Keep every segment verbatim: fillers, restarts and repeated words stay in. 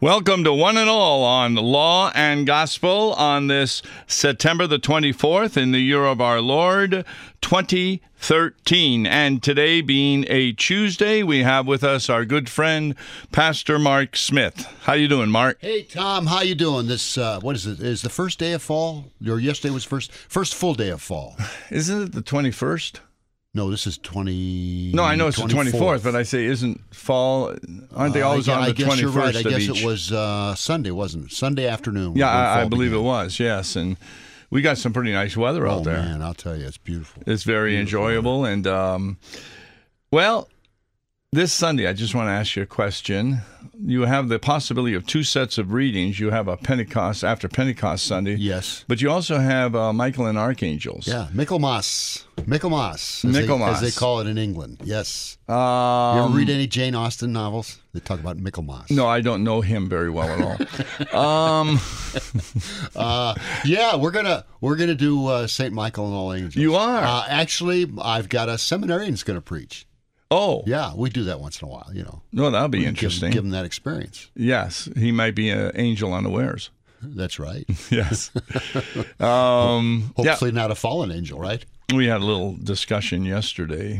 Welcome to One and All on Law and Gospel on this September the twenty-fourth in the year of our Lord, twenty thirteen. And today being a Tuesday, we have with us our good friend, Pastor Mark Smith. How you doing, Mark? Hey, Tom. How you doing? This, uh, what is it? Is the first day of fall? Or yesterday was first first full day of fall. Isn't it the twenty-first? No, this is twenty. No, I know it's twenty-fourth. the twenty-fourth, but I say isn't fall, aren't they always uh, I, on the I guess twenty-first you're right. I of guess each? it was uh, Sunday, wasn't it? Sunday afternoon. Yeah, when I, I fall believe began. it was, yes. And we got some pretty nice weather out Oh, there. man, I'll tell you, it's beautiful. It's very Beautiful. enjoyable. And, um, well, this Sunday, I just want to ask you a question. You have the possibility of two sets of readings. You have a Pentecost, after Pentecost Sunday. Yes. But you also have uh, Michael and Archangels. Yeah, Michaelmas. Michaelmas, as, Michaelmas. They, as they call it in England. Yes. Um, You ever read any Jane Austen novels? They talk about Michaelmas. No, I don't know him very well at all. um, uh, yeah, we're gonna we're gonna do uh, Saint Michael and all angels. You are? Uh, actually, I've got a seminarian that's going to preach. oh, Yeah, we do that once in a while, you know. no, that'll be Give- interesting. Give, him that experience. Yes, he might be an angel unawares. That's right. Yes. um, yeah. Hopefully not a fallen angel, right? We had a little discussion yesterday.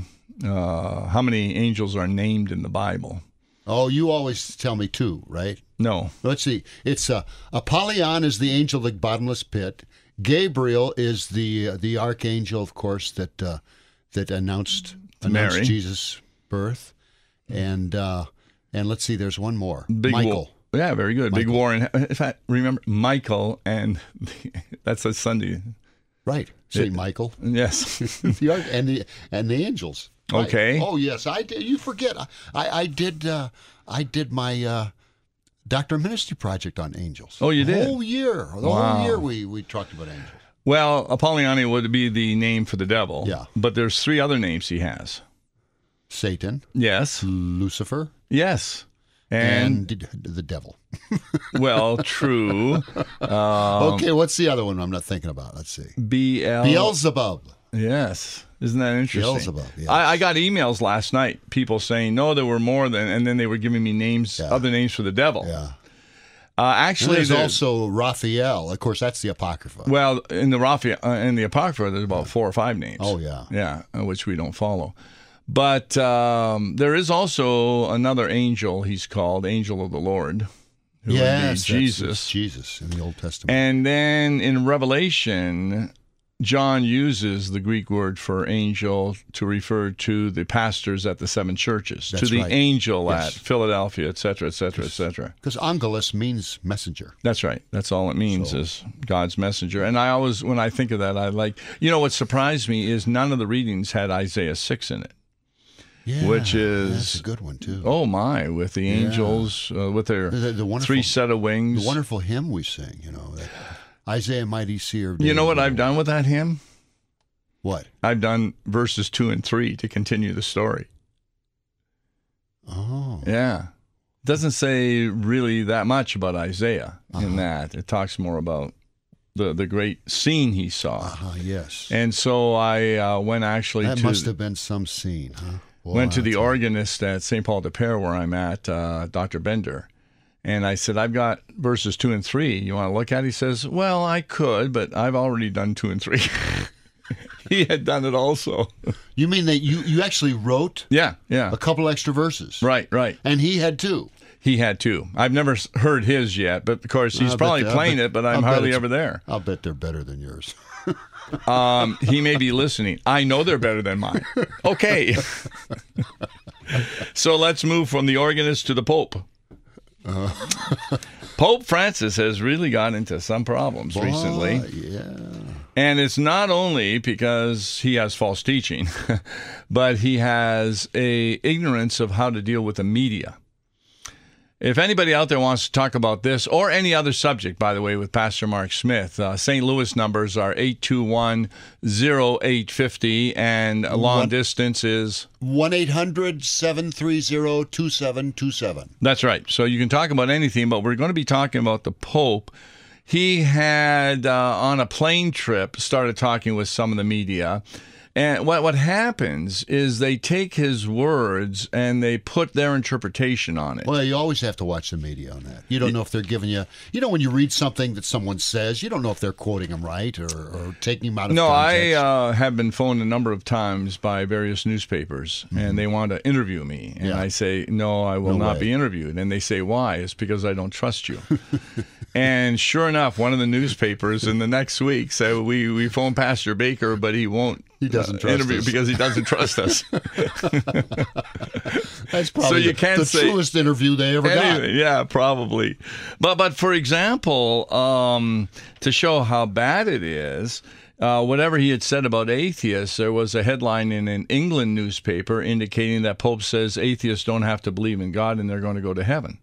Uh, how many angels are named in the Bible? Oh, you always tell me two, right? No. Let's see. It's uh, Apollyon is the angel of the bottomless pit. Gabriel is the uh, the archangel, of course, that uh, that announced announced Mary. Jesus' birth. And uh, and let's see, there's one more. Big Michael. War. Yeah, very good. Big Michael. war. In, in fact, remember Michael, and that's a Sunday. Right. Saint It- Michael. Yes. the arch- and the and the angels. Right. Okay. Oh yes, I did. You forget. I I, I did. Uh, I did my uh, doctor ministry project on angels. Oh, you the did? whole year. The Wow. whole year we we talked about angels. Well, Apollyon would be the name for the devil. Yeah. But there's three other names he has. Satan, Yes. Lucifer, Yes. And, and, the devil. well, true. Um, Okay, what's the other one I'm not thinking about? Let's see. B L. Beelzebub. Yes. Isn't that interesting? Beelzebub, yes. I, I got emails last night, people saying, no, there were more than, and then they were giving me names, Yeah. other names for the devil. Yeah. Uh, And actually, there's there- also Raphael. Of course, that's the Apocrypha. well, in the Raphael, uh, in the Apocrypha, there's about four or five names. Oh, yeah. Yeah, uh, which we don't follow. But um, there is also another angel, he's called Angel of the Lord, who yes, would that's- be Jesus. it's Jesus in the Old Testament. And then in Revelation, John uses the Greek word for angel to refer to the pastors at the seven churches, to That's the right. angel Yes. at Philadelphia, et cetera, et cetera, et cetera. Because angelos means messenger. That's right. That's all it means So- is God's messenger. And I always, when I think of that, I like, you know, what surprised me is none of the readings had Isaiah six in it. Yeah, Which is- that's a good one too. Oh my, with the angels, uh, with their the, the wonderful, three set of wings. the wonderful hymn we sing. You know, that Isaiah mighty seer. of You know days what old. I've done with that hymn? What? I've done verses two and three to continue the story. Oh, Yeah. Doesn't say really that much about Isaiah in Uh-huh. that. It talks more about the, the great scene he saw. uh-huh, yes. And so I uh, went actually That to must have been some scene, huh? Boy, went to I'll the tell you. organist at Saint Paul de Pere where I'm at, uh, Doctor Bender. And I said, I've got verses two and three. You want to look at it? He says, well, I could, but I've already done two and three. He had done it also. You mean that you you actually wrote Yeah, yeah. a couple extra verses, Right, right. and he had two. He had two. I've never s- heard his yet, but of course he's I'll bet probably they- I'll playing bet- it, but I'll I'm bet hardly it's- ever there. I'll bet they're better than yours. Um, he may be listening. I know they're better than mine. Okay. So let's move from the organist to the Pope. Uh. Pope Francis has really got into some problems recently. Boy, yeah. And it's not only because he has false teaching, but he has a ignorance of how to deal with the media. If anybody out there wants to talk about this or any other subject, by the way, with Pastor Mark Smith, uh, Saint Louis numbers are eight two one, oh eight five oh, and a long One- distance is... one eight hundred seven three zero two seven two seven. That's right. So you can talk about anything, but we're going to be talking about the Pope. He had, uh, on a plane trip, started talking with some of the media, And what what happens is they take his words and they put their interpretation on it. Well, you always have to watch the media on that. You don't know if they're giving you, you know, when you read something that someone says, you don't know if they're quoting them right or, or taking them out of no, context. I uh, have been phoned a number of times by various newspapers, mm-hmm. and they want to interview me. And Yeah. I say, no, I will No not way. be interviewed. And they say, why? It's because I don't trust you. And sure enough, one of the newspapers in the next week said, we, we phoned Pastor Baker, but he won't He doesn't uh, trust interview us. because he doesn't trust us. That's probably you the, can't the say truest interview they ever got. Anyway, yeah, probably. But but for example, um, to show how bad it is, uh, whatever he had said about atheists, there was a headline in an England newspaper indicating that Pope says atheists don't have to believe in God and they're going to go to heaven.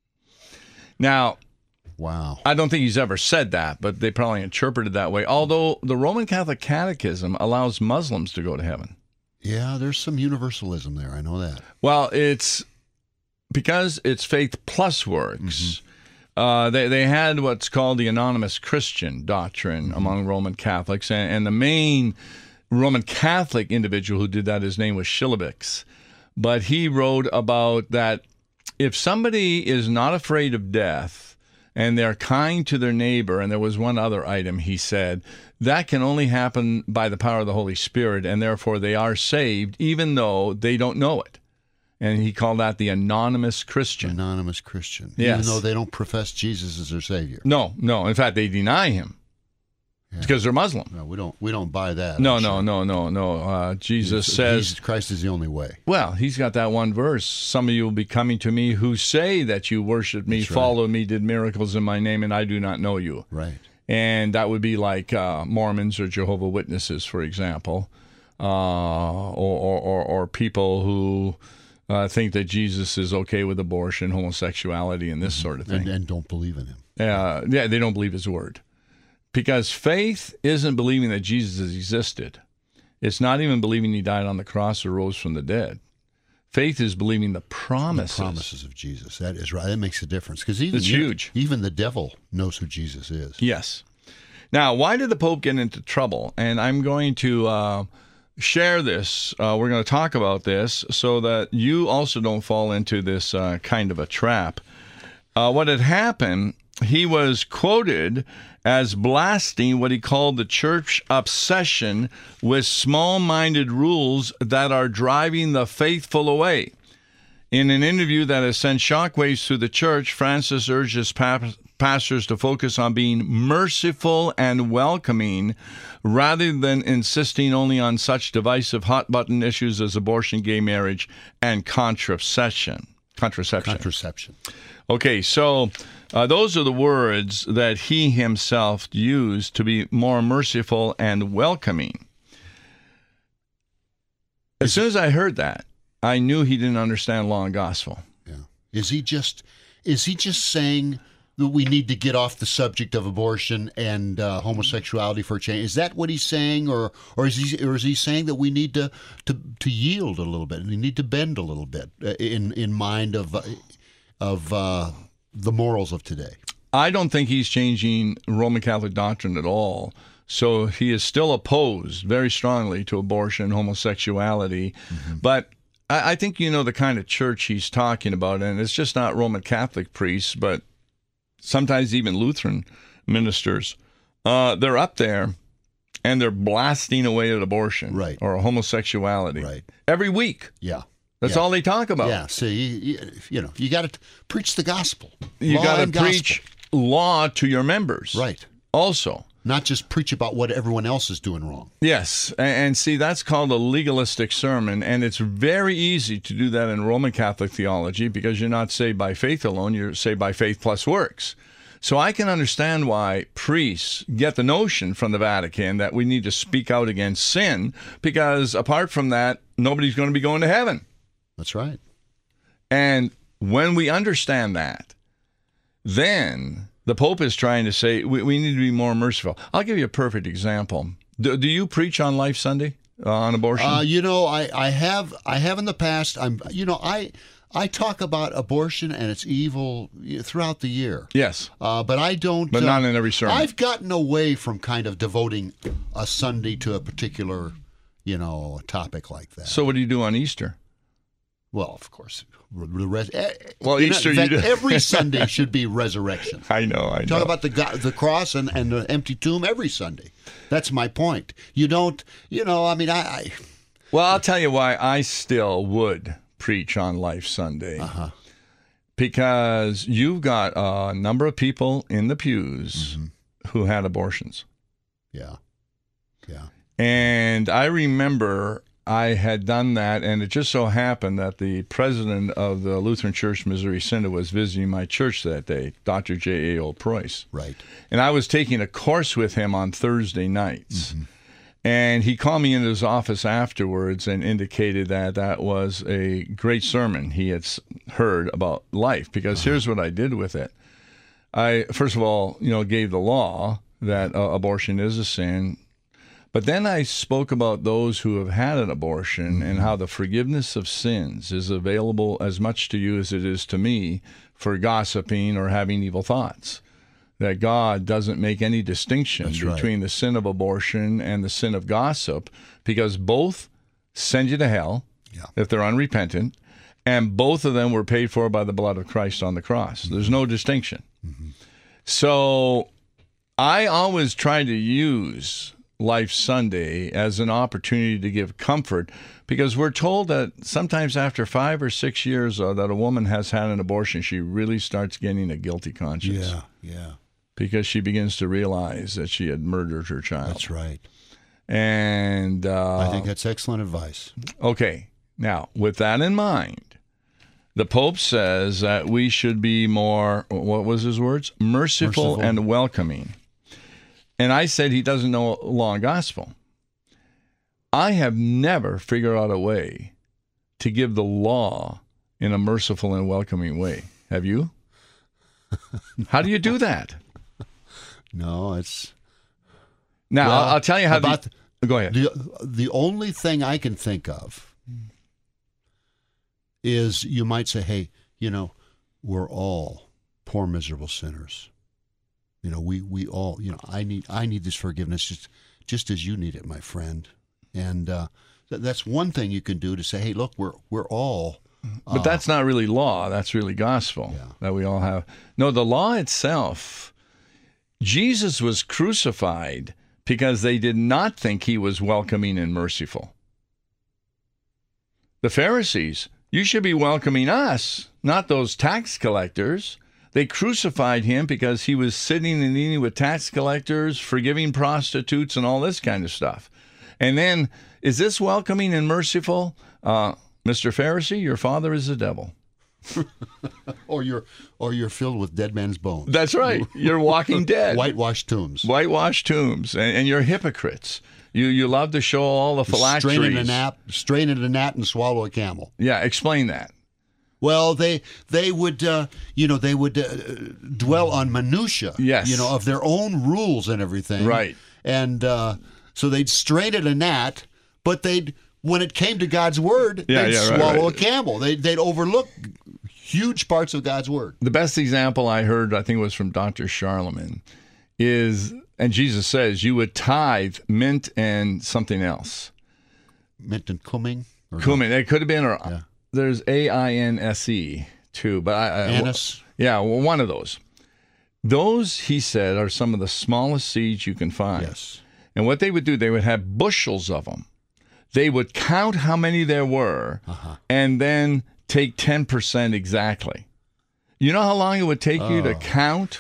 Now, Wow. I don't think he's ever said that, but they probably interpreted that way. Although the Roman Catholic Catechism allows Muslims to go to heaven. Yeah, there's some universalism there. I know that. Well, it's because it's faith plus works. Uh, they they had what's called the anonymous Christian doctrine among Roman Catholics, and, and the main Roman Catholic individual who did that, his name was Schillebeeckx. But he wrote about that if somebody is not afraid of death and they're kind to their neighbor, and there was one other item he said, that can only happen by the power of the Holy Spirit, and therefore they are saved even though they don't know it. And he called that the anonymous Christian. Anonymous Christian. Yes. Even though they don't profess Jesus as their Savior. No, no. In fact, they deny him Yeah. because they're Muslim. No, we don't we don't buy that. No, I'm no, sure. no, no, no. Uh, Jesus Jesus- says, Jesus Christ is the only way. well, he's got that one verse. Some of you will be coming to me who say that you worship me, That's right. follow me, did miracles in my name, and I do not know you. Right. And that would be like uh, Mormons or Jehovah Witnesses, for example, uh, or, or, or, or people who uh, think that Jesus is okay with abortion, homosexuality, and this sort of thing. And, and don't believe in him. Uh, yeah, they don't believe his word. Because faith isn't believing that Jesus has existed. It's not even believing he died on the cross or rose from the dead. Faith is believing the promises. The promises of Jesus. That is right. That makes a difference. Because even, It's you know, huge. even the devil knows who Jesus is. Yes. Now, why did the Pope get into trouble? And I'm going to uh, share this. Uh, we're going to talk about this so that you also don't fall into this uh, kind of a trap. Uh, what had happened, he was quoted as blasting what he called the church obsession with small-minded rules that are driving the faithful away. In an interview that has sent shockwaves through the church, Francis urges pa- pastors to focus on being merciful and welcoming rather than insisting only on such divisive hot-button issues as abortion, gay marriage, and contraception. Contraception. Contraception. Okay, so uh, those are the words that he himself used to be more merciful and welcoming. As soon as I heard that, I knew he didn't understand law and gospel. Yeah. Is he just is he just saying that we need to get off the subject of abortion and uh, homosexuality for a change? Is that what he's saying, or or is he or is he saying that we need to to, to yield a little bit and we need to bend a little bit uh, in in mind of uh, of uh, the morals of today? I don't think he's changing Roman Catholic doctrine at all. So he is still opposed very strongly to abortion, homosexuality. Mm-hmm. But I, I think you know the kind of church he's talking about, and it's just not Roman Catholic priests, but sometimes even Lutheran ministers. Uh, they're up there, and they're blasting away at abortion Right. or homosexuality Right. every week. Yeah. That's Yeah. all they talk about. Yeah. See, you, you, you know, you got to preach the gospel. You Law got to and preach gospel. law to your members. Right. Also. Not just preach about what everyone else is doing wrong. Yes, and, and see, that's called a legalistic sermon, and it's very easy to do that in Roman Catholic theology because you're not saved by faith alone, you're saved by faith plus works. So I can understand why priests get the notion from the Vatican that we need to speak out against sin, because apart from that, nobody's going to be going to heaven. That's right. And when we understand that, then the Pope is trying to say we, we need to be more merciful. I'll give you a perfect example. Do, do you preach on Life Sunday uh, on abortion? Uh, you know, I, I have I have in the past. I'm you know I I talk about abortion and its evil throughout the year. Yes, Uh, but I don't. but uh, not in every sermon. I've gotten away from kind of devoting a Sunday to a particular you know, a topic like that. So what do you do on Easter? Well, of course, the res- eh, Well, you know, Easter in fact, you do- every Sunday should be resurrection. I know, I know. Talk about the go- the cross and, and the empty tomb every Sunday. That's my point. You don't, you know, I mean, I. I Well, I'll tell you why I still would preach on Life Sunday. uh-huh. Because you've got a number of people in the pews Mm-hmm. who had abortions. Yeah, yeah. And I remember I had done that, and it just so happened that the president of the Lutheran Church Missouri Synod was visiting my church that day, Doctor J A. O. Preuss. Right. And I was taking a course with him on Thursday nights. Mm-hmm. And he called me into his office afterwards and indicated that that was a great sermon he had s- heard about life. Because Uh-huh. here's what I did with it. I, first of all, you know, gave the law that uh, abortion is a sin. But then I spoke about those who have had an abortion and how the forgiveness of sins is available as much to you as it is to me for gossiping or having evil thoughts. That God doesn't make any distinction That's right. between the sin of abortion and the sin of gossip, because both send you to hell Yeah. if they're unrepentant, and both of them were paid for by the blood of Christ on the cross. There's no distinction. Mm-hmm. So I always try to use Life Sunday as an opportunity to give comfort, because we're told that sometimes after five or six years uh, that a woman has had an abortion, she really starts getting a guilty conscience. Yeah, yeah. Because she begins to realize that she had murdered her child. That's right. And uh, I think that's excellent advice. okay, now with that in mind, the Pope says that we should be more, what was his words? Merciful, Merciful. and welcoming. And I said he doesn't know law and gospel. I have never figured out a way to give the law in a merciful and welcoming way. Have you? How do you do that? No, it's Now, Well, I'll, I'll tell you how about the, go ahead. the the only thing I can think of is you might say, hey, you know, we're all poor, miserable sinners. You know, we, we all, you know, I need I need this forgiveness just just as you need it, my friend. And uh, th- that's one thing you can do to say, hey, look, we're we're all. But that's not really law. That's really gospel Yeah. that we all have. No, the law itself, Jesus was crucified because they did not think he was welcoming and merciful. The Pharisees, you should be welcoming us, not those tax collectors. They crucified him because he was sitting and eating with tax collectors, forgiving prostitutes, and all this kind of stuff. And then, is this welcoming and merciful? Uh, Mister Pharisee, your father is the devil. Or you're or you're filled with dead man's bones. That's right. You're walking dead. Whitewashed tombs. Whitewashed tombs. And, and you're hypocrites. You you love to show all the phylacteries. Strain in a gnat, strain in a gnat, and swallow a camel. Yeah, explain that. Well, they they would uh, you know they would uh, dwell on minutia, Yes. you know, of their own rules and everything, Right. And uh, so they'd strain at a gnat, but they'd when it came to God's word, Yeah, they'd yeah, right, swallow right. a camel. They they'd overlook huge parts of God's word. The best example I heard, I think, was from Doctor Charlemagne, is, and Jesus says, you would tithe mint and something else. Mint and cumming, or Cumin. It could have been, or Yeah. there's A I N S E too, but I, I anise. yeah, well, one of those. Those, he said, are some of the smallest seeds you can find. Yes. And what they would do, they would have bushels of them. They would count how many there were, Uh-huh. and then take ten percent exactly. You know how long it would take you to Oh. count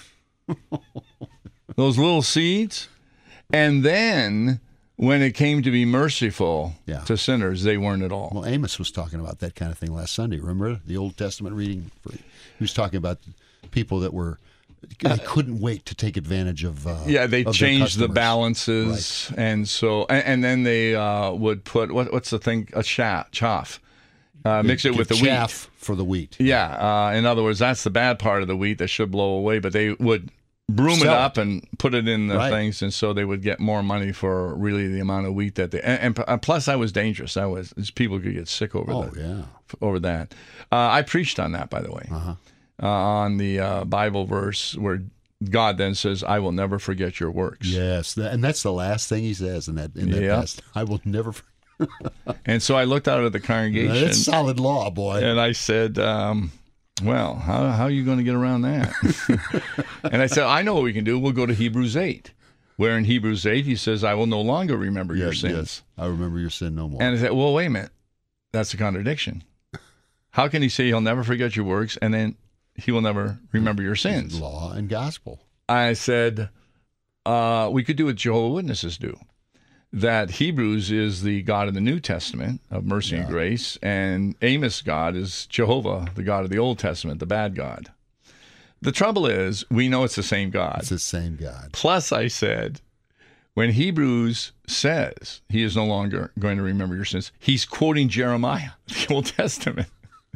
those little seeds? And then when it came to be merciful Yeah. to sinners, they weren't at all. Well, Amos was talking about that kind of thing last Sunday. Remember the Old Testament reading? For, he was talking about people that were they couldn't wait to take advantage of. Uh, Yeah, they of their changed the customers. balances, and so and, and then they uh, would put what what's the thing? A chaff, chaff. Uh, mix it Get with the chaff for the wheat. wheat. Yeah, uh, in other words, that's the bad part of the wheat that should blow away. But they would broom it Sell it. up and put it in the Right. things, and so they would get more money for really the amount of wheat that they. And, and plus, that was dangerous. That was people could get sick over Oh that. yeah. Over that. Uh, I preached on that, by the way, Uh-huh. uh, on the uh, Bible verse where God then says, "I will never forget your works." Yes, that, and that's the last thing he says in that in that Yeah. past. I will never. And so I looked out at the congregation. That's solid law, boy. And I said, um, well, how, how are you going to get around that? And I said, I know what we can do. We'll go to Hebrews eight, where in Hebrews eight, he says, I will no longer remember your Yes, sins. yes. I remember your sin no more. And I said, well, wait a minute. That's a contradiction. How can he say he'll never forget your works and then he will never remember your sins? Law and gospel. I said, uh, we could do what Jehovah's Witnesses do. That Hebrews is the God of the New Testament of mercy Yeah. and grace, and Amos' God is Jehovah, the God of the Old Testament, the bad God. The trouble is, we know it's the same God. It's the same God. Plus, I said, when Hebrews says he is no longer going to remember your sins, he's quoting Jeremiah, the Old Testament.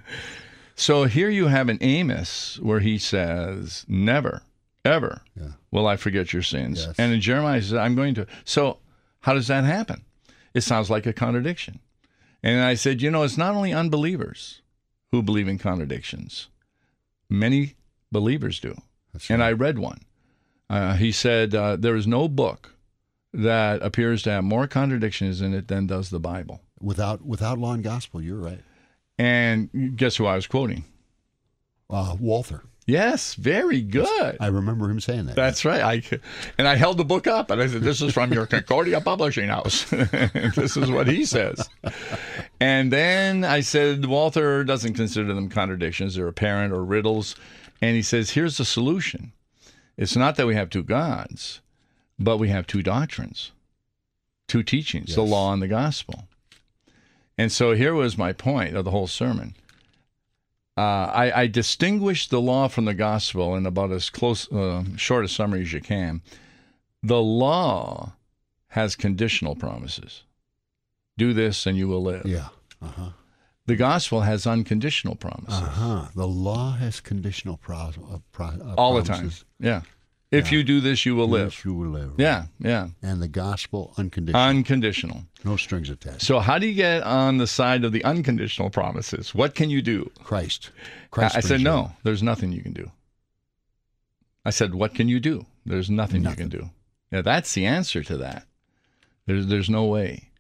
So here you have an Amos where he says, never, ever Yeah. will I forget your sins. Yes. And in Jeremiah, he says, I'm going to. So how does that happen? It sounds like a contradiction. And I said, you know, it's not only unbelievers who believe in contradictions. Many believers do. That's And right. I read one. Uh, he said, uh, there is no book that appears to have more contradictions in it than does the Bible. Without without law and gospel, you're right. And guess who I was quoting? Uh, Walther. Yes, very good. I remember him saying that. That's right. I, and I held the book up and I said, this is from your Concordia Publishing House. This is what he says. And then I said, Walther doesn't consider them contradictions. They're apparent or riddles. And he says, here's the solution. It's not that we have two gods, but we have two doctrines, two teachings, the Yes. law and the gospel. And so here was my point of the whole sermon. Uh, I, I distinguish the law from the gospel in about as close, uh, short a summary as you can. The law has conditional promises. Do this and you will live. Yeah. Uh-huh. The gospel has unconditional promises. Uh-huh. The law has conditional pro- uh, pro- uh, All the time. promises. Yeah. If you do this, you will live. Yes, you will live. Yeah, yeah. And the gospel unconditional. Unconditional. no strings attached. So how do you get on the side of the unconditional promises? What can you do? Christ. Christ I, I said, brings no, life. there's nothing you can do. I said, what can you do? There's nothing, Nothing. you can do. Yeah, that's the answer to that. There's, there's no way.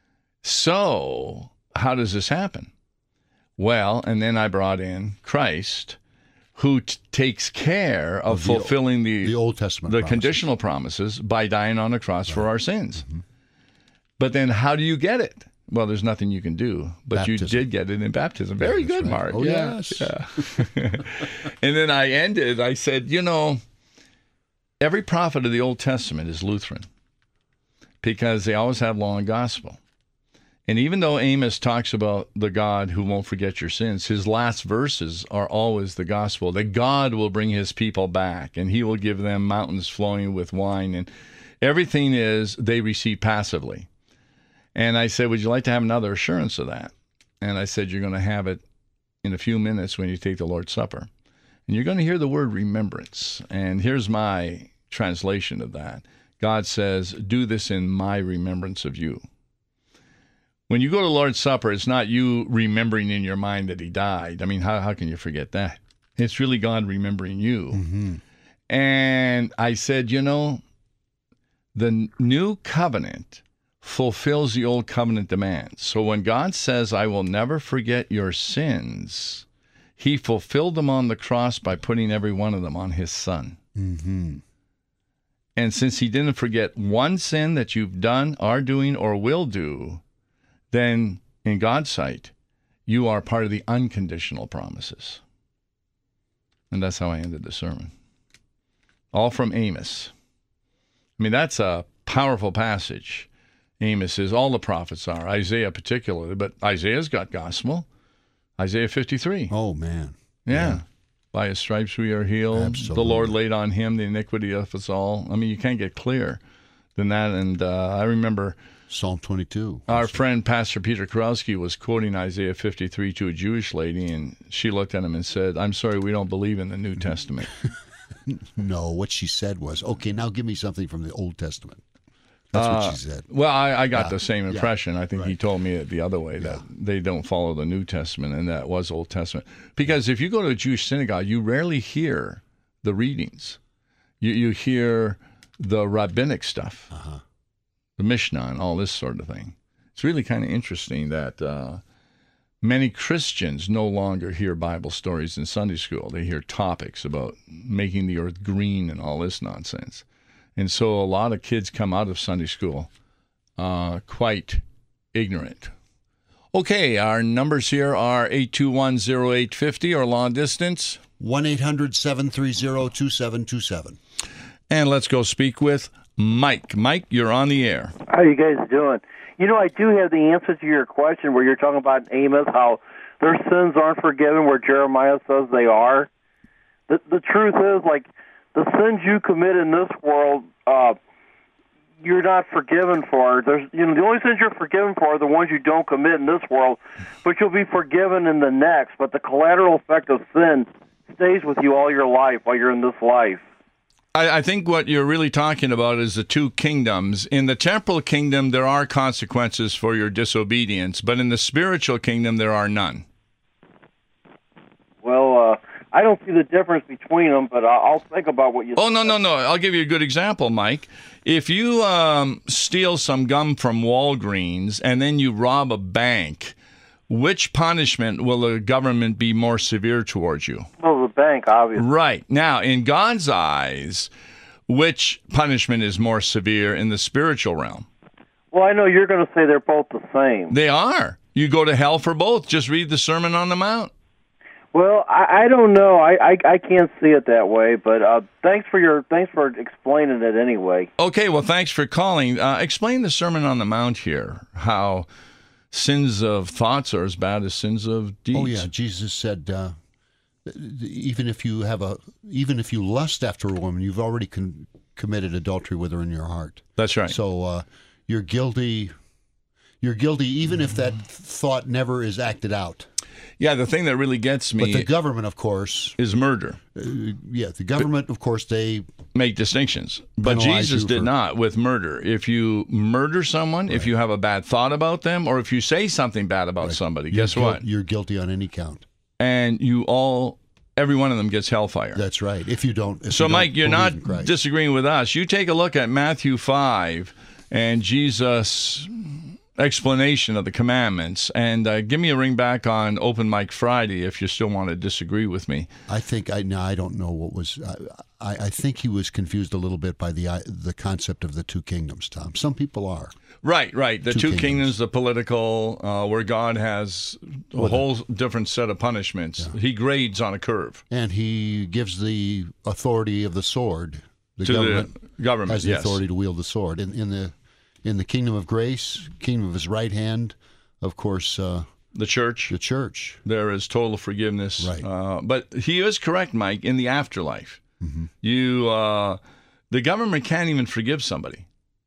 So how does this happen? Well, and then I brought in Christ, who t- takes care of, Of the- fulfilling the, The Old Testament the promises. conditional promises by dying on the cross for our sins. But then how do you get it? Well, there's nothing you can do, but Baptism. you did get it in baptism. Very that's good, right. Mark. Oh, yeah, yes. yeah. And then I ended, I said, you know, every prophet of the Old Testament is Lutheran because they always have law and gospel. And even though Amos talks about the God who won't forget your sins, his last verses are always the gospel, that God will bring his people back and he will give them mountains flowing with wine. And everything is they receive passively. And I said, would you like to have another assurance of that? And I said, you're going to have it in a few minutes when you take the Lord's Supper. And you're going to hear the word remembrance. And here's my translation of that. God says, do this in my remembrance of you. When you go to the Lord's Supper, it's not you remembering in your mind that he died. I mean, how, how can you forget that? It's really God remembering you. Mm-hmm. And I said, you know, the new covenant fulfills the old covenant demands. So when God says, I will never forget your sins, he fulfilled them on the cross by putting every one of them on his son. Mm-hmm. And since he didn't forget one sin that you've done, are doing, or will do, then in God's sight, you are part of the unconditional promises. And that's how I ended the sermon. All from Amos. I mean, that's a powerful passage. Amos is, all the prophets are, Isaiah particularly, but Isaiah's got gospel. Isaiah fifty-three. Oh, man. Yeah. Yeah. By his stripes we are healed. Absolutely. The Lord laid on him the iniquity of us all. I mean, you can't get clearer than that. And uh, I remember Psalm twenty-two. our friend Pastor Peter Kurowski was quoting Isaiah fifty-three to a Jewish lady, and she looked at him and said, I'm sorry, we don't believe in the New Testament. No, what she said was, okay, now give me something from the Old Testament. That's Uh, what she said. Well, I, I got Yeah, the same yeah, impression. I think he right. told me it the other way, that Yeah. they don't follow the New Testament, and that was Old Testament. Because if you go to a Jewish synagogue, you rarely hear the readings. You, you hear the rabbinic stuff, Uh-huh. the Mishnah, and all this sort of thing. It's really kind of interesting that uh, many Christians no longer hear Bible stories in Sunday school. They hear topics about making the earth green and all this nonsense. And so a lot of kids come out of Sunday school uh, quite ignorant. Okay, our numbers here are eight two one, oh eight five oh or long distance. one eight hundred, seven three zero, two seven two seven. And let's go speak with Mike. Mike, you're on the air. How you guys doing? You know, I do have the answer to your question where you're talking about Amos, how their sins aren't forgiven, where Jeremiah says they are. The, the truth is, like, the sins you commit in this world, uh, you're not forgiven for. There's, you know, the only sins you're forgiven for are the ones you don't commit in this world, but you'll be forgiven in the next. But the collateral effect of sin stays with you all your life while you're in this life. I, I think what you're really talking about is the two kingdoms. In the temporal kingdom, there are consequences for your disobedience, but in the spiritual kingdom, there are none. Well, uh, I don't see the difference between them, but I'll, I'll think about what you Oh, no, no, no. I'll give you a good example, Mike. If you um, steal some gum from Walgreens and then you rob a bank, which punishment will the government be more severe towards you? Well, the bank, obviously. Right. Now, in God's eyes, which punishment is more severe in the spiritual realm? Well, I know you're going to say they're both the same. They are. You go to hell for both. Just read the Sermon on the Mount. Well, I, I don't know. I, I, I can't see it that way, but uh, thanks for your thanks for explaining it anyway. Okay, well, thanks for calling. Uh, explain the Sermon on the Mount here, how sins of thoughts are as bad as sins of deeds. Oh yeah, Jesus said, uh, even if you have a, even if you lust after a woman, you've already con- committed adultery with her in your heart. That's right. So uh, you're guilty. You're guilty even if that thought never is acted out. Yeah, the thing that really gets me But the government, of course, is murder. Uh, yeah, the government, of course, they make distinctions. But penalize Jesus you did for- not with murder. If you murder someone, if you have a bad thought about them, or if you say something bad about somebody, you're guess guil- what? You're guilty on any count. And you all, every one of them gets hellfire. That's right. If you don't. If So, you don't Mike, you're believe not in Christ. disagreeing with us. You take a look at Matthew five and Jesus' explanation of the commandments, and uh, give me a ring back on Open Mic Friday if you still want to disagree with me. I think I now I don't know what was. I, I think he was confused a little bit by the the concept of the two kingdoms. Tom, some people are. Right, right. The two, Two kingdoms. kingdoms. the political, uh, where God has a whole different set of punishments. He grades on a curve And he gives the authority of the sword. The to government the government. has the yes. authority to wield the sword. In, in the in the kingdom of grace, kingdom of his right hand, of course, uh, The church. the church. There is total forgiveness. Right. Uh, but he is correct, Mike. In the afterlife, Mm-hmm. you uh, the government can't even forgive somebody.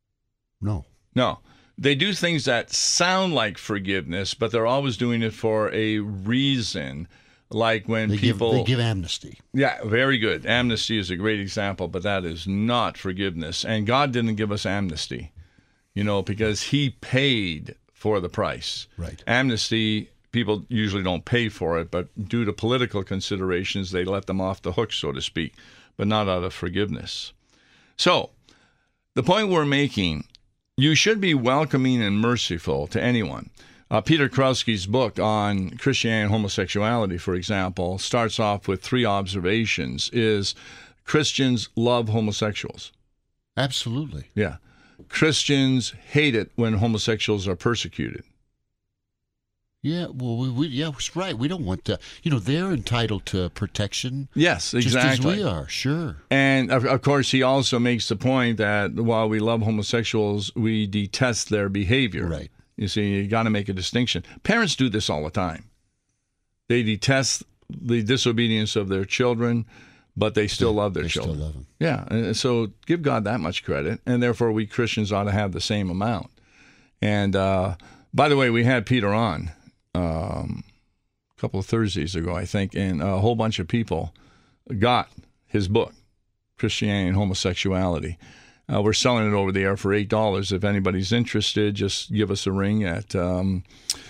No. No. They do things that sound like forgiveness, but they're always doing it for a reason. Like when They people... give they give amnesty. Yeah, very good. Amnesty is a great example, but that is not forgiveness. And God didn't give us amnesty, you know, because he paid for the price. Right. Amnesty, people usually don't pay for it, but due to political considerations, they let them off the hook, so to speak, but not out of forgiveness. So, the point we're making, you should be welcoming and merciful to anyone. Uh, Peter Krowski's book on Christianity and homosexuality, for example, starts off with three observations. Is Christians love homosexuals? Absolutely. Yeah. Christians hate it when homosexuals are persecuted. Yeah, well, we, we yeah, it's right. We don't want to. You know, they're entitled to protection. Yes, exactly. Just as we are, sure. And, of, of course, he also makes the point that while we love homosexuals, we detest their behavior. Right. You see, you got to make a distinction. Parents do this all the time. They detest the disobedience of their children, but they still love their They children. still love them. Yeah, and so give God that much credit, and therefore we Christians ought to have the same amount. And uh, by the way, we had Peter on um, a couple of Thursdays ago, I think, and a whole bunch of people got his book, Christianity and Homosexuality. Uh, we're selling it over the air for eight dollars. If anybody's interested, just give us a ring at, um,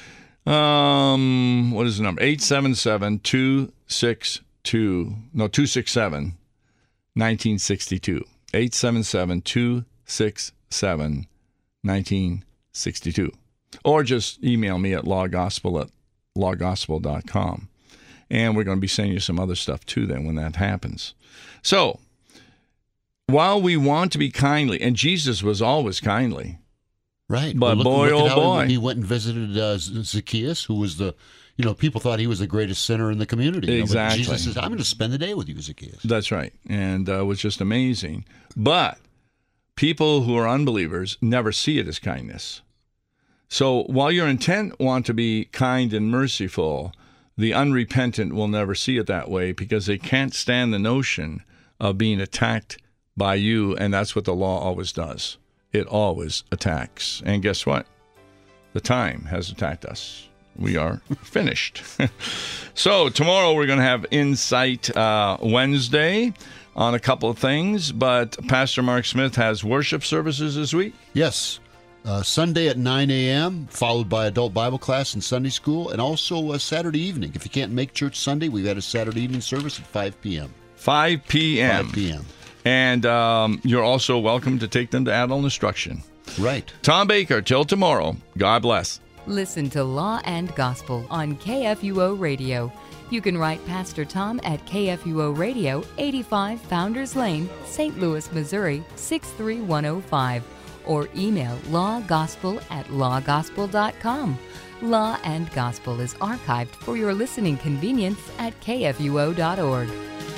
um, what is the number? eight seven seven, two six two, no, two six seven, nineteen sixty-two. eight seven seven, two six seven, nineteen sixty-two. Or just email me at lawgospel at lawgospel dot com. And we're going to be sending you some other stuff too then when that happens. So, while we want to be kindly, and Jesus was always kindly. Right. But well, look, boy, look oh at how boy. He went and visited uh, Zacchaeus, who was the, you know, people thought he was the greatest sinner in the community. You know, but Exactly. Jesus says, I'm going to spend the day with you, Zacchaeus. That's right. And uh, it was just amazing. But people who are unbelievers never see it as kindness. So while your intent want to be kind and merciful, the unrepentant will never see it that way because they can't stand the notion of being attacked by you, and that's what the law always does. It always attacks. And guess what? The time has attacked us. We are finished. So tomorrow we're going to have Insight uh, Wednesday on a couple of things, but Pastor Mark Smith has worship services this week. Yes. Uh, Sunday at nine a.m., followed by adult Bible class and Sunday school, and also a Saturday evening. If you can't make church Sunday, we've got a Saturday evening service at five p.m. five p.m. five p.m. And um, you're also welcome to take them to adult instruction. Right. Tom Baker, till tomorrow. God bless. Listen to Law and Gospel on K F U O Radio. You can write Pastor Tom at K F U O Radio, eighty-five Founders Lane, Saint Louis, Missouri, six three one oh five, or email lawgospel at lawgospel dot com. Law and Gospel is archived for your listening convenience at K F U O dot org.